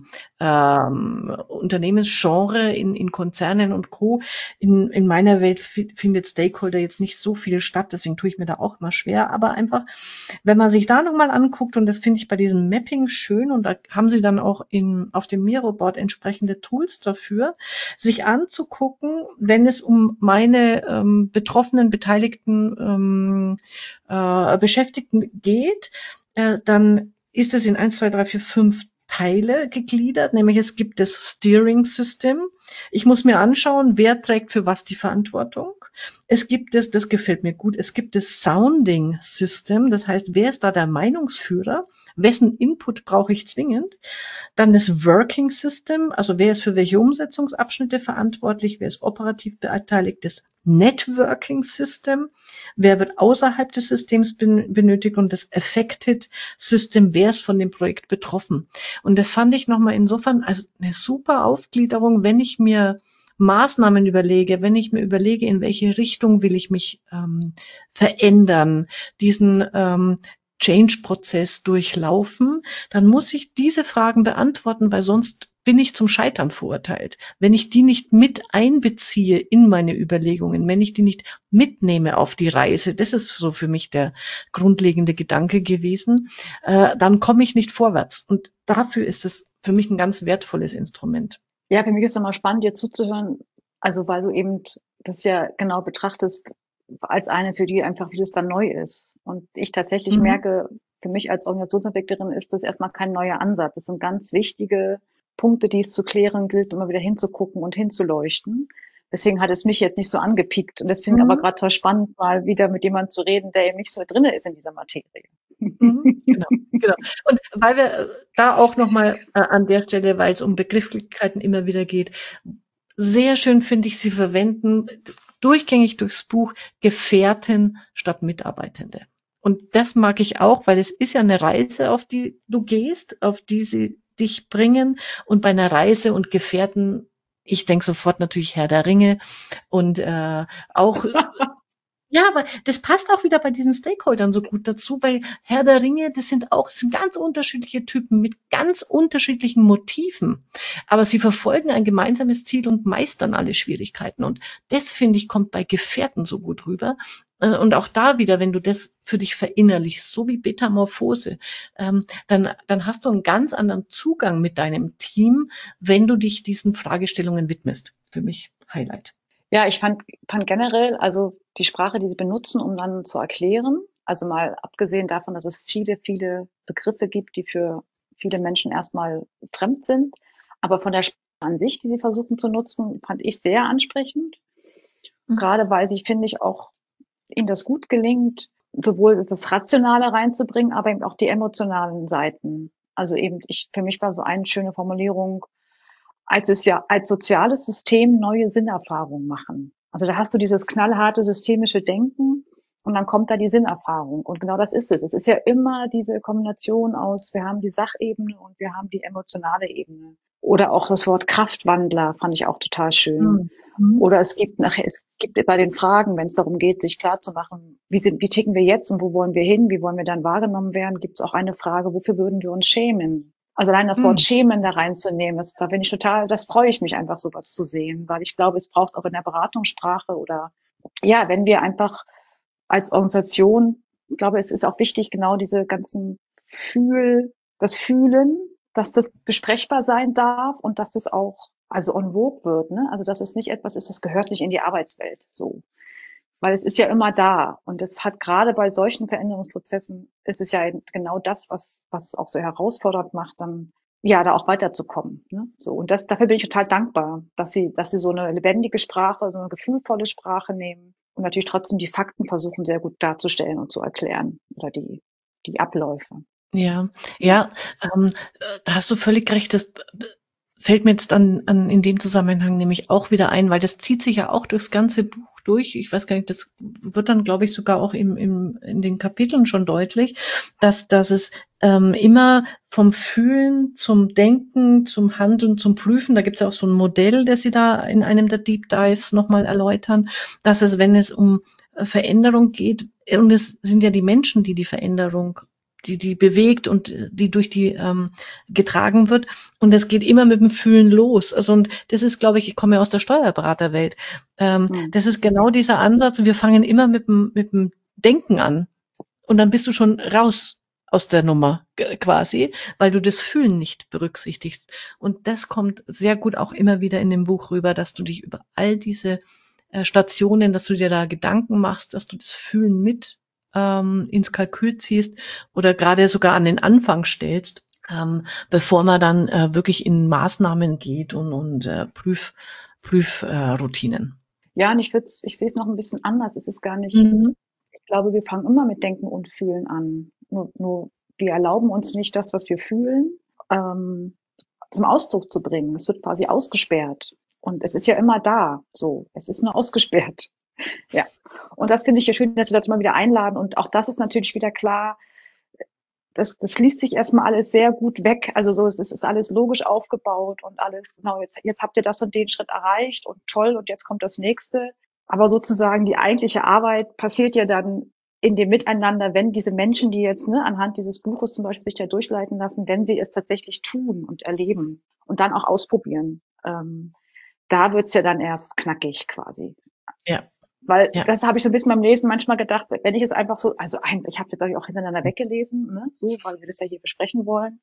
ähm, Unternehmensgenre in, in Konzernen und Co. In, in meiner Welt f- findet Stakeholder jetzt nicht so viel statt, deswegen tue ich mir da auch immer schwer. Aber einfach, wenn man sich da nochmal anguckt, und das finde ich bei diesem Mapping schön, und da haben sie dann auch in, auf dem Miro-Board entsprechende Tools dafür, sich anzugucken, wenn es um meine ähm, betroffenen, beteiligten ähm, äh, Beschäftigten geht, äh, dann ist es in eins, zwei, drei, vier, fünf Teile gegliedert, nämlich es gibt das Steering System. Ich muss mir anschauen, wer trägt für was die Verantwortung. Es gibt es, das gefällt mir gut, es gibt das Sounding System, das heißt, wer ist da der Meinungsführer? Wessen Input brauche ich zwingend? Dann das Working System, also wer ist für welche Umsetzungsabschnitte verantwortlich, wer ist operativ beteiligt, das Networking System, wer wird außerhalb des Systems benötigt, und das Affected System, wer ist von dem Projekt betroffen. Und das fand ich nochmal insofern als eine super Aufgliederung, wenn ich mir Maßnahmen überlege, wenn ich mir überlege, in welche Richtung will ich mich ähm, verändern, diesen ähm, Change-Prozess durchlaufen, dann muss ich diese Fragen beantworten, weil sonst bin ich zum Scheitern verurteilt. Wenn ich die nicht mit einbeziehe in meine Überlegungen, wenn ich die nicht mitnehme auf die Reise, das ist so für mich der grundlegende Gedanke gewesen, äh, dann komme ich nicht vorwärts. Und dafür ist es für mich ein ganz wertvolles Instrument. Ja, für mich ist es immer spannend, dir zuzuhören, also weil du eben das ja genau betrachtest als eine, für die einfach vieles dann neu ist. Und ich tatsächlich mhm. merke, für mich als Organisationsentwicklerin ist das erstmal kein neuer Ansatz. Das sind ganz wichtige Punkte, die es zu klären gilt, immer wieder hinzugucken und hinzuleuchten. Deswegen hat es mich jetzt nicht so angepiekt. Und das finde ich mhm. aber gerade toll spannend, mal wieder mit jemandem zu reden, der eben nicht so drinne ist in dieser Materie. Mhm, genau, genau. Und weil wir da auch nochmal äh, an der Stelle, weil es um Begrifflichkeiten immer wieder geht, sehr schön finde ich, Sie verwenden durchgängig durchs Buch Gefährten statt Mitarbeitende. Und das mag ich auch, weil es ist ja eine Reise, auf die du gehst, auf die sie dich bringen. Und bei einer Reise und Gefährten, ich denke sofort natürlich Herr der Ringe und äh, auch ja, aber das passt auch wieder bei diesen Stakeholdern so gut dazu, weil Herr der Ringe, das sind auch das sind ganz unterschiedliche Typen mit ganz unterschiedlichen Motiven. Aber sie verfolgen ein gemeinsames Ziel und meistern alle Schwierigkeiten. Und das, finde ich, kommt bei Gefährten so gut rüber. Und auch da wieder, wenn du das für dich verinnerlichst, so wie Metamorphose, ähm, dann, dann hast du einen ganz anderen Zugang mit deinem Team, wenn du dich diesen Fragestellungen widmest. Für mich Highlight. Ja, ich fand, fand generell, also die Sprache, die sie benutzen, um dann zu erklären, also mal abgesehen davon, dass es viele, viele Begriffe gibt, die für viele Menschen erstmal fremd sind, aber von der Sprache an sich, die sie versuchen zu nutzen, fand ich sehr ansprechend. Mhm. Gerade weil sie, finde ich, auch ihnen das gut gelingt, sowohl das Rationale reinzubringen, aber eben auch die emotionalen Seiten. Also eben, ich, für mich war so eine schöne Formulierung, als es ja als soziales System neue Sinnerfahrungen machen. Also da hast du dieses knallharte systemische Denken und dann kommt da die Sinnerfahrung. Und genau das ist es. Es ist ja immer diese Kombination aus, wir haben die Sachebene und wir haben die emotionale Ebene. Oder auch das Wort Kraftwandler fand ich auch total schön. Mhm. Oder es gibt nachher, es gibt bei den Fragen, wenn es darum geht, sich klarzumachen, wie sind, wie ticken wir jetzt und wo wollen wir hin, wie wollen wir dann wahrgenommen werden, gibt es auch eine Frage, wofür würden wir uns schämen? Also allein das Wort Schämen da reinzunehmen, das, da bin ich total, das freue ich mich einfach, sowas zu sehen, weil ich glaube, es braucht auch in der Beratungssprache oder, ja, wenn wir einfach als Organisation, ich glaube, es ist auch wichtig, genau diese ganzen Fühl, das Fühlen, dass das besprechbar sein darf und dass das auch, also en vogue wird, ne? Also, dass es nicht etwas ist, das gehört nicht in die Arbeitswelt, so. Weil es ist ja immer da. Und es hat gerade bei solchen Veränderungsprozessen, ist es ja genau das, was, was es auch so herausfordernd macht, dann, ja, da auch weiterzukommen, ne? So. Und das, dafür bin ich total dankbar, dass sie, dass sie so eine lebendige Sprache, so eine gefühlvolle Sprache nehmen und natürlich trotzdem die Fakten versuchen, sehr gut darzustellen und zu erklären oder die, die Abläufe. Ja, ja, ähm, da hast du völlig recht. Das fällt mir jetzt an, an in dem Zusammenhang nämlich auch wieder ein, weil das zieht sich ja auch durchs ganze Buch durch. Ich weiß gar nicht, das wird dann, glaube ich, sogar auch im, im, in den Kapiteln schon deutlich, dass, dass es ähm, immer vom Fühlen zum Denken, zum Handeln, zum Prüfen, da gibt es ja auch so ein Modell, das sie da in einem der Deep Dives nochmal erläutern, dass es, wenn es um Veränderung geht. Und es sind ja die Menschen, die die Veränderung, die die bewegt und die durch die ähm, getragen wird. Und es geht immer mit dem Fühlen los. Also und das ist, glaube ich, ich komme ja aus der Steuerberaterwelt. Ähm, Hm. das ist genau dieser Ansatz. Wir fangen immer mit dem mit dem Denken an und dann bist du schon raus aus der Nummer quasi, weil du das Fühlen nicht berücksichtigst. Und das kommt sehr gut auch immer wieder in dem Buch rüber, dass du dich über all diese äh, Stationen, dass du dir da Gedanken machst, dass du das Fühlen mit ähm, ins Kalkül ziehst oder gerade sogar an den Anfang stellst, ähm, bevor man dann äh, wirklich in Maßnahmen geht und, und äh, Prüf, Prüfroutinen. Äh, ja, und ich würde, ich sehe es noch ein bisschen anders. Es ist gar nicht, Mhm. ich glaube, wir fangen immer mit Denken und Fühlen an. Nur, nur wir erlauben uns nicht das, was wir fühlen, ähm, zum Ausdruck zu bringen. Es wird quasi ausgesperrt. Und es ist ja immer da. So, es ist nur ausgesperrt. Ja. Und das finde ich ja schön, dass wir das mal wieder einladen. Und auch das ist natürlich wieder klar. Das, das liest sich erstmal alles sehr gut weg. Also so, es ist alles logisch aufgebaut und alles, genau, jetzt, jetzt habt ihr das und den Schritt erreicht und toll und jetzt kommt das nächste. Aber sozusagen die eigentliche Arbeit passiert ja dann in dem Miteinander, wenn diese Menschen, die jetzt ne, anhand dieses Buches zum Beispiel sich da durchleiten lassen, wenn sie es tatsächlich tun und erleben und dann auch ausprobieren. Ähm, da wird's ja dann erst knackig quasi. Ja. Weil Ja. das habe ich so ein bisschen beim Lesen manchmal gedacht, wenn ich es einfach so, also ein, ich habe jetzt auch hintereinander weggelesen, ne, so, weil wir das ja hier besprechen wollen.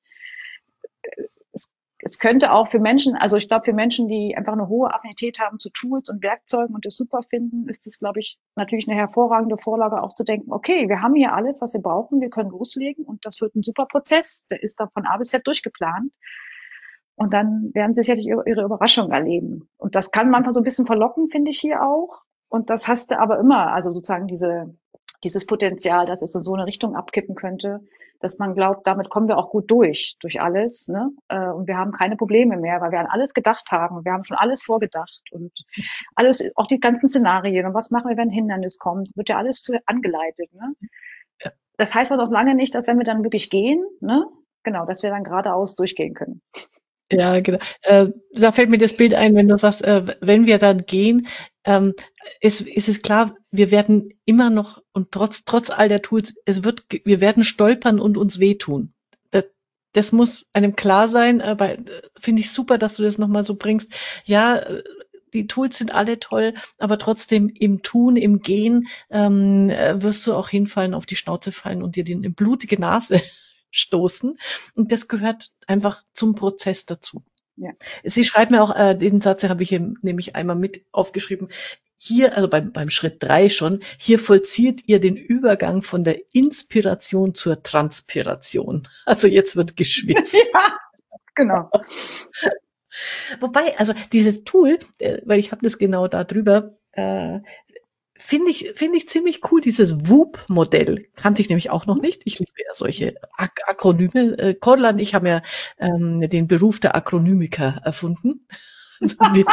Es, es könnte auch für Menschen, also ich glaube für Menschen, die einfach eine hohe Affinität haben zu Tools und Werkzeugen und das super finden, ist es, glaube ich, natürlich eine hervorragende Vorlage auch zu denken, okay, wir haben hier alles, was wir brauchen, wir können loslegen und das wird ein super Prozess, der ist dann von A bis Z durchgeplant. Und dann werden sie sicherlich ihre, ihre Überraschung erleben. Und das kann manchmal so ein bisschen verlocken, finde ich hier auch. Und das hast du aber immer, also sozusagen diese, dieses Potenzial, dass es in so eine Richtung abkippen könnte, dass man glaubt, damit kommen wir auch gut durch, durch alles, ne? Und wir haben keine Probleme mehr, weil wir an alles gedacht haben. Wir haben schon alles vorgedacht und alles, auch die ganzen Szenarien und was machen wir, wenn ein Hindernis kommt, wird ja alles zu angeleitet, ne? Ja. Das heißt aber auch lange nicht, dass wenn wir dann wirklich gehen, ne? Genau, dass wir dann geradeaus durchgehen können. Ja, genau. Äh, da fällt mir das Bild ein, wenn du sagst, äh, wenn wir dann gehen, ähm, ist, ist es klar, wir werden immer noch und trotz trotz all der Tools, es wird, wir werden stolpern und uns wehtun. Das, das muss einem klar sein. Aber äh, finde ich super, dass du das nochmal so bringst. Ja, äh, die Tools sind alle toll, aber trotzdem im Tun, im Gehen ähm, äh, wirst du auch hinfallen, auf die Schnauze fallen und dir die blutige Nase stoßen. Und das gehört einfach zum Prozess dazu. Ja. Sie schreibt mir auch, äh, den Satz habe ich hier nämlich einmal mit aufgeschrieben. Hier, also beim, beim Schritt drei schon, hier vollzieht ihr den Übergang von der Inspiration zur Transpiration. Also jetzt wird geschwitzt. Ja, genau. Wobei, also dieses Tool, äh, weil ich habe das genau da drüber, äh, finde ich, finde ich ziemlich cool, dieses WOOP-Modell. Kannte ich nämlich auch noch nicht. Ich liebe ja solche Ak Akronyme. Äh, Cordula und ich haben ja ähm, den Beruf der Akronymiker erfunden. Also wir,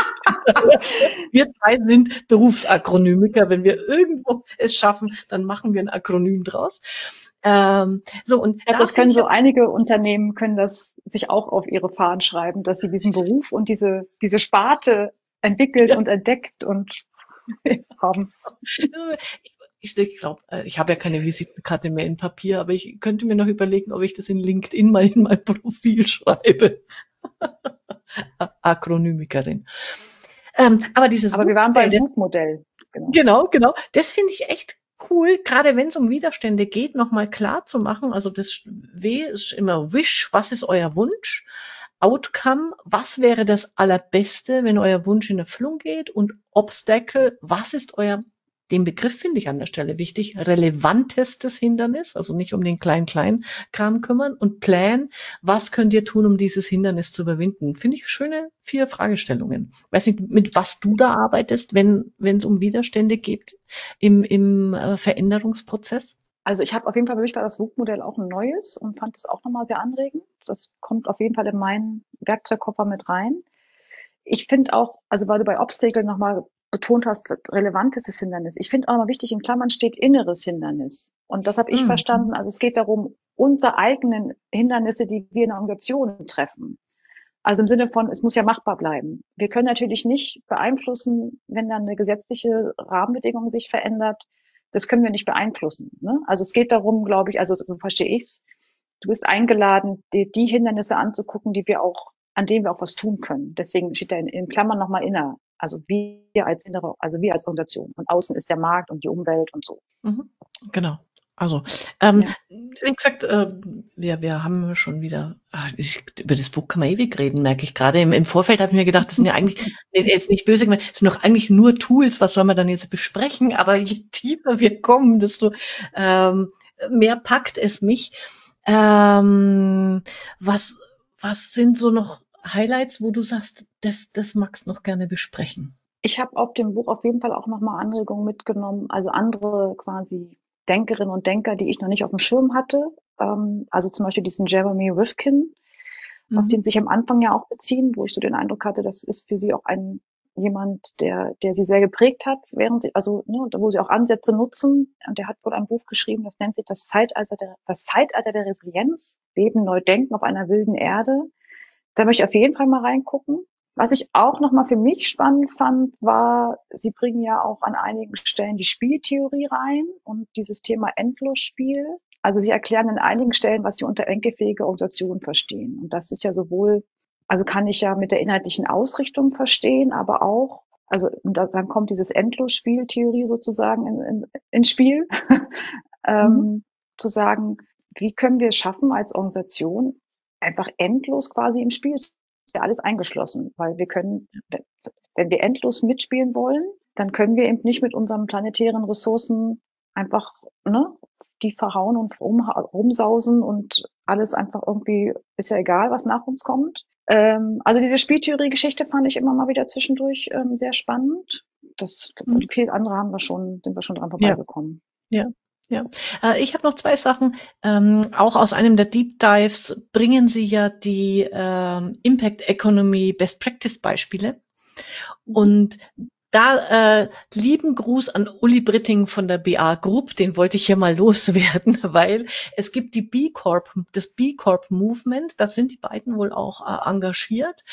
wir zwei sind Berufsakronymiker. Wenn wir irgendwo es schaffen, dann machen wir ein Akronym draus. Ähm, so und ja, da das können ich so einige Unternehmen können das sich auch auf ihre Fahnen schreiben, dass sie diesen Beruf und diese diese Sparte entwickelt Ja. und entdeckt und haben. Ich, ich glaube, ich habe ja keine Visitenkarte mehr in Papier, aber ich könnte mir noch überlegen, ob ich das in LinkedIn mal in mein Profil schreibe. Akronymikerin. Ähm, aber dieses Aber wir waren beim WOOP-Modell, WOOP-Modell. Genau. genau, genau, das finde ich echt cool, gerade wenn es um Widerstände geht, nochmal klar zu machen. Also das W ist immer Wish, was ist euer Wunsch? Outcome, was wäre das Allerbeste, wenn euer Wunsch in Erfüllung geht? Und Obstacle, was ist euer, den Begriff finde ich an der Stelle wichtig, relevantestes Hindernis, also nicht um den Klein-Klein-Kram kümmern. Und Plan, was könnt ihr tun, um dieses Hindernis zu überwinden? Finde ich schöne vier Fragestellungen. Weiß nicht, mit was du da arbeitest, wenn wenn es um Widerstände geht im, im äh, Veränderungsprozess? Also ich habe auf jeden Fall, für mich war das WOOP-Modell auch ein neues und fand es auch nochmal sehr anregend. Das kommt auf jeden Fall in meinen Werkzeugkoffer mit rein. Ich finde auch, also weil du bei Obstacle nochmal betont hast, relevantes Hindernis. Ich finde auch nochmal wichtig, in Klammern steht inneres Hindernis. Und das habe ich Mhm. verstanden. Also es geht darum, unsere eigenen Hindernisse, die wir in der Organisation treffen. Also im Sinne von, es muss ja machbar bleiben. Wir können natürlich nicht beeinflussen, wenn dann eine gesetzliche Rahmenbedingung sich verändert, das können wir nicht beeinflussen. Ne? Also es geht darum, glaube ich, also so verstehe ich's, du bist eingeladen, die, die Hindernisse anzugucken, die wir auch, an denen wir auch was tun können. Deswegen steht da in, in Klammern nochmal inner. Also wir als innere, also wir als Organisation. Und außen ist der Markt und die Umwelt und so. Mhm. Genau. Also, ähm, Ja. wie gesagt, äh, wir, wir haben schon wieder, ach, ich, über das Buch kann man ewig reden, merke ich gerade. Im, im Vorfeld habe ich mir gedacht, das sind ja eigentlich, jetzt nicht böse gemeint, das sind doch eigentlich nur Tools, was soll man dann jetzt besprechen? Aber je tiefer wir kommen, desto ähm, mehr packt es mich. Ähm, was, was sind so noch Highlights, wo du sagst, das, das magst du noch gerne besprechen? Ich habe auf dem Buch auf jeden Fall auch nochmal Anregungen mitgenommen, also andere quasi Denkerinnen und Denker, die ich noch nicht auf dem Schirm hatte. Ähm, also zum Beispiel diesen Jeremy Rifkin, auf den Mhm. sich am Anfang ja auch beziehen, wo ich so den Eindruck hatte, das ist für sie auch ein jemand, der, der sie sehr geprägt hat, während sie, also, ne, wo sie auch Ansätze nutzen. Und der hat wohl ein Buch geschrieben, das nennt sich das Zeitalter der, das Zeitalter der Resilienz, Leben neu denken auf einer wilden Erde. Da möchte ich auf jeden Fall mal reingucken. Was ich auch nochmal für mich spannend fand, war, Sie bringen ja auch an einigen Stellen die Spieltheorie rein und dieses Thema Endlosspiel. Also Sie erklären an einigen Stellen, was Sie unter enkelfähige Organisation verstehen. Und das ist ja sowohl, also kann ich ja mit der inhaltlichen Ausrichtung verstehen, aber auch, also da, dann kommt dieses Endlosspieltheorie sozusagen in, in, ins Spiel, Mhm. ähm, zu sagen, wie können wir es schaffen als Organisation, einfach endlos quasi im Spiel ist ja alles eingeschlossen, weil wir können, wenn wir endlos mitspielen wollen, dann können wir eben nicht mit unseren planetären Ressourcen einfach, ne, die verhauen und rum, rumsausen und alles einfach irgendwie, ist ja egal, was nach uns kommt. Ähm, also diese Spieltheorie-Geschichte fand ich immer mal wieder zwischendurch ähm, sehr spannend. Das, Mhm. viel andere haben wir schon, sind wir schon dran Ja. vorbeigekommen. Ja, ja. Äh, ich habe noch zwei Sachen. Ähm, auch aus einem der Deep Dives bringen Sie ja die ähm, Impact Economy Best Practice Beispiele. Mhm. Und da äh, lieben Gruß an Uli Britting von der B A Group, den wollte ich hier mal loswerden, weil es gibt die B Corp, das B Corp Movement, da sind die beiden wohl auch äh, engagiert.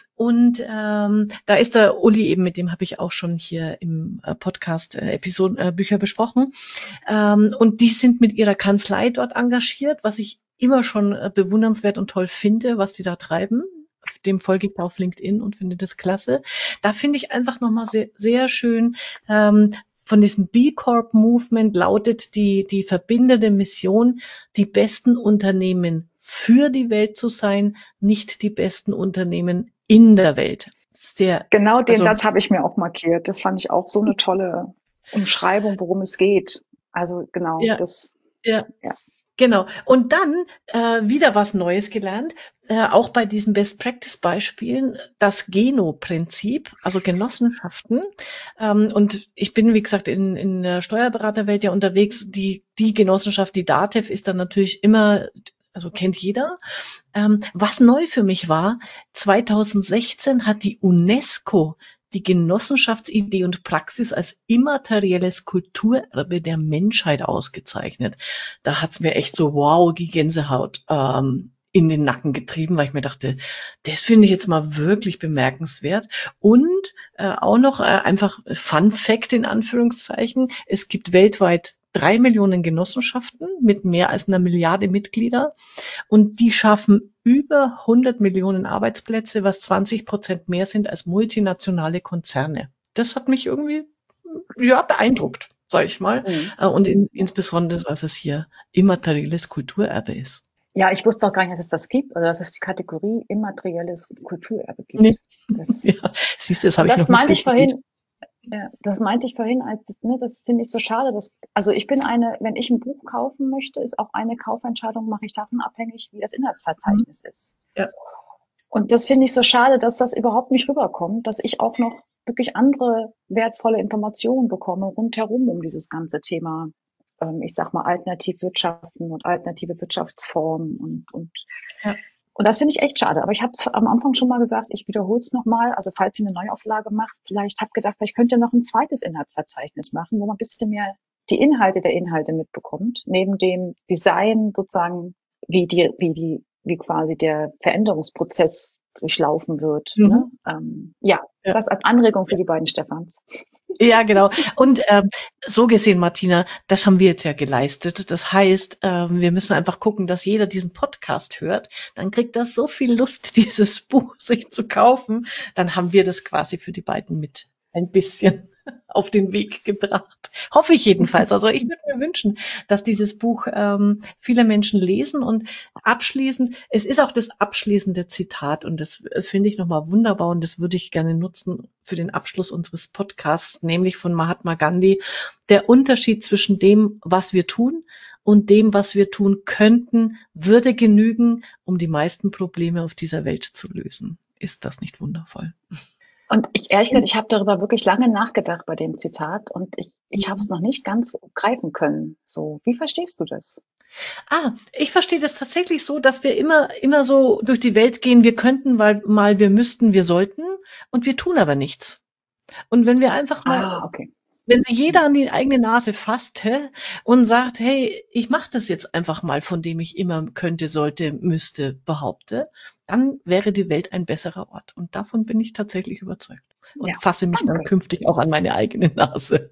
Und ähm, da ist der Uli eben, mit dem habe ich auch schon hier im äh, Podcast äh, Episoden äh, Bücher besprochen. Ähm, und die sind mit ihrer Kanzlei dort engagiert, was ich immer schon äh, bewundernswert und toll finde, was sie da treiben. Dem folge ich auf LinkedIn und finde das klasse. Da finde ich einfach nochmal sehr, sehr schön, ähm, von diesem B Corp Movement lautet die, die verbindende Mission, die besten Unternehmen für die Welt zu sein, nicht die besten Unternehmen in der Welt. Sehr, Genau den also, Satz habe ich mir auch markiert. Das fand ich auch so eine tolle Umschreibung, worum es geht. Also genau, ja, das, ja. ja. Genau. Und dann äh, wieder was Neues gelernt, äh, auch bei diesen Best-Practice-Beispielen, das Geno-Prinzip, also Genossenschaften. Ähm, und ich bin, wie gesagt, in, in der Steuerberaterwelt ja unterwegs. Die, die Genossenschaft, die DATEV, ist dann natürlich immer, also kennt jeder. Ähm, was neu für mich war, zweitausendsechzehn hat die UNESCO die Genossenschaftsidee und Praxis als immaterielles Kulturerbe der Menschheit ausgezeichnet. Da hat's mir echt so wow, die Gänsehaut ähm, in den Nacken getrieben, weil ich mir dachte, das finde ich jetzt mal wirklich bemerkenswert. Und äh, auch noch äh, einfach Fun Fact in Anführungszeichen, es gibt weltweit drei Millionen Genossenschaften mit mehr als einer Milliarde Mitglieder und die schaffen über hundert Millionen Arbeitsplätze, was zwanzig Prozent mehr sind als multinationale Konzerne. Das hat mich irgendwie, ja, beeindruckt, sage ich mal. Mhm. Äh, Und in, insbesondere, was es hier immaterielles Kulturerbe ist. Ja, ich wusste auch gar nicht, dass es das gibt, also dass es die Kategorie immaterielles Kulturerbe Nee. gibt. Das, Ja, siehst du, das und habe ich noch das nicht meinte ich recherchiert. vorhin, ja, das meinte ich vorhin, als, ne, das finde ich so schade, dass, also ich bin eine, wenn ich ein Buch kaufen möchte, ist auch eine Kaufentscheidung, mache ich davon abhängig, wie das Mhm. Inhaltsverzeichnis ist. Ja. Und das finde ich so schade, dass das überhaupt nicht rüberkommt, dass ich auch noch wirklich andere wertvolle Informationen bekomme rundherum um dieses ganze Thema, ähm, ich sag mal, Alternativwirtschaften und alternative Wirtschaftsformen und, und, Ja. und das finde ich echt schade. Aber ich habe am Anfang schon mal gesagt, ich wiederhole es nochmal, also falls ihr eine Neuauflage macht, vielleicht habt gedacht, vielleicht könnt ihr noch ein zweites Inhaltsverzeichnis machen, wo man ein bisschen mehr die Inhalte der Inhalte mitbekommt, neben dem Design sozusagen, wie die, wie die, wie quasi der Veränderungsprozess durchlaufen wird. Ne? Mhm. Ähm, ja, Ja. das als Anregung für die beiden Stefans. Ja, genau. Und ähm, so gesehen, Martina, das haben wir jetzt ja geleistet. Das heißt, ähm, wir müssen einfach gucken, dass jeder diesen Podcast hört. Dann kriegt er so viel Lust, dieses Buch sich zu kaufen. Dann haben wir das quasi für die beiden mit ein bisschen auf den Weg gebracht. Hoffe ich jedenfalls. Also ich würde mir wünschen, dass dieses Buch ähm, viele Menschen lesen. Und abschließend, es ist auch das abschließende Zitat und das äh, finde ich nochmal wunderbar und das würde ich gerne nutzen für den Abschluss unseres Podcasts, nämlich von Mahatma Gandhi. Der Unterschied zwischen dem, was wir tun und dem, was wir tun könnten, würde genügen, um die meisten Probleme auf dieser Welt zu lösen. Ist das nicht wundervoll? Und ich, ehrlich gesagt, ich habe darüber wirklich lange nachgedacht bei dem Zitat und ich, ich habe es noch nicht ganz greifen können. So, wie verstehst du das? Ah, ich verstehe das tatsächlich so, dass wir immer, immer so durch die Welt gehen, wir könnten, weil mal wir müssten, wir sollten und wir tun aber nichts. Und wenn wir einfach mal, Ah, okay. wenn sich jeder an die eigene Nase fasst hä, und sagt, hey, ich mache das jetzt einfach mal, von dem ich immer könnte, sollte, müsste, behaupte, dann wäre die Welt ein besserer Ort. Und davon bin ich tatsächlich überzeugt. Und Ja, fasse mich dann danke. künftig auch an meine eigene Nase.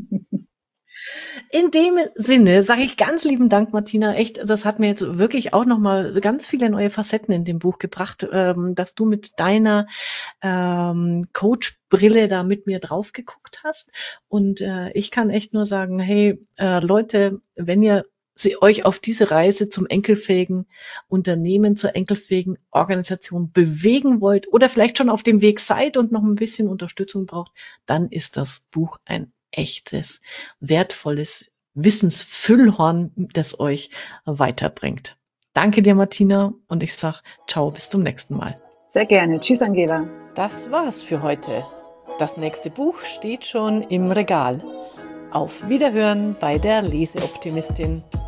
In dem Sinne sage ich ganz lieben Dank, Martina. Echt, das hat mir jetzt wirklich auch nochmal ganz viele neue Facetten in dem Buch gebracht, ähm, dass du mit deiner ähm, Coach-Brille da mit mir drauf geguckt hast. Und äh, ich kann echt nur sagen, hey, äh, Leute, wenn ihr sie euch auf diese Reise zum enkelfähigen Unternehmen, zur enkelfähigen Organisation bewegen wollt oder vielleicht schon auf dem Weg seid und noch ein bisschen Unterstützung braucht, dann ist das Buch ein echtes, wertvolles Wissensfüllhorn, das euch weiterbringt. Danke dir, Martina, und ich sag ciao, bis zum nächsten Mal. Sehr gerne. Tschüss, Angela. Das war's für heute. Das nächste Buch steht schon im Regal. Auf Wiederhören bei der Leseoptimistin.